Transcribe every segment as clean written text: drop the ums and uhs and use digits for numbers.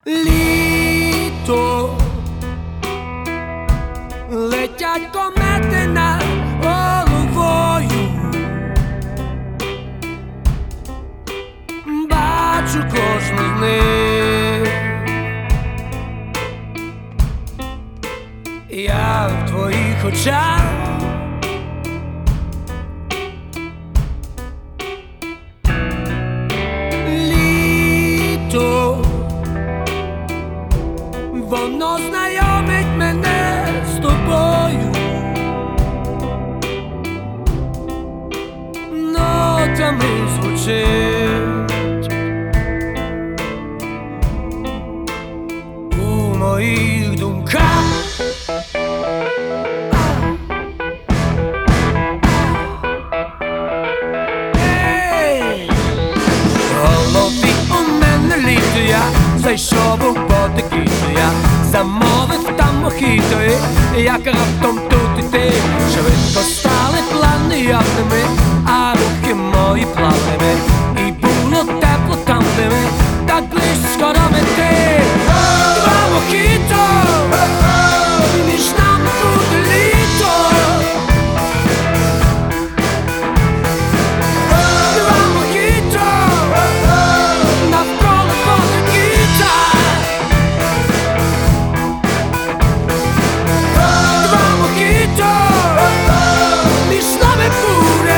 Літо, летять комети над головою, бачу кожну з них, я в твоїх очах. Воно знайомить мене з тобою, нотами звучить у моїх думках. В голові у мене літо, я зайшов у потеки, я замовив там мохіто, як раптом тут і ти. Швидко стали плани явними, а рухи мої плавними, і було тепло там, де ми так близько до мети. Два мохіто, між нами буде літо. Два мохіто, навколо потекіта. Між нами буде.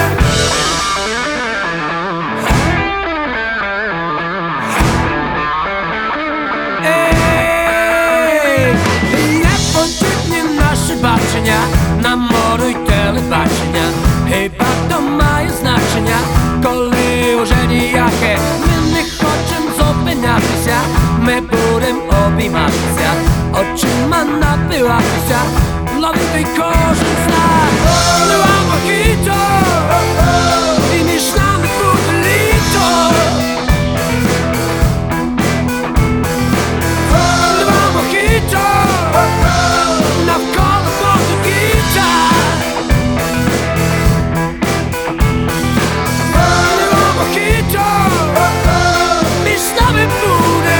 Не потрібні наші бачення на море й телебачення. Хіба то має значення, коли уже ніяке. Ми не хочем зупинятися, ми будем обійматися, очима напиватися, ловити кожен знак. Два мохіто, і між нами буде літо. Два мохіто, навколо потекіта. Два мохіто, між нами буде.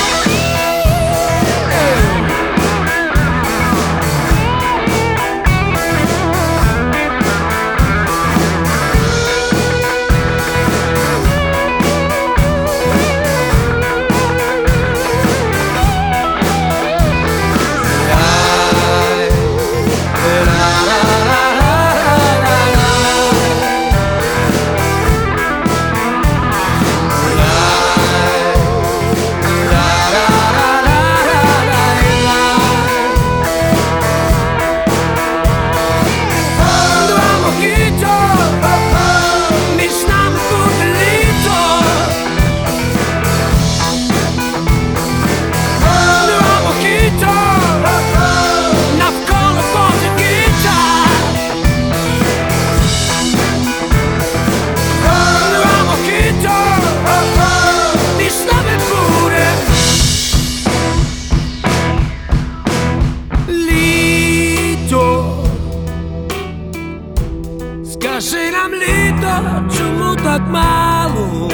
Скажи нам, літо, чому так мало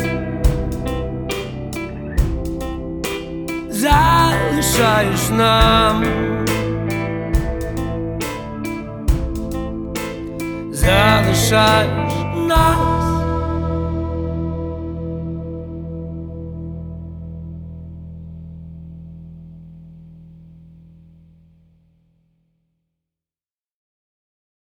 залишаєш нам, залишаєш нас.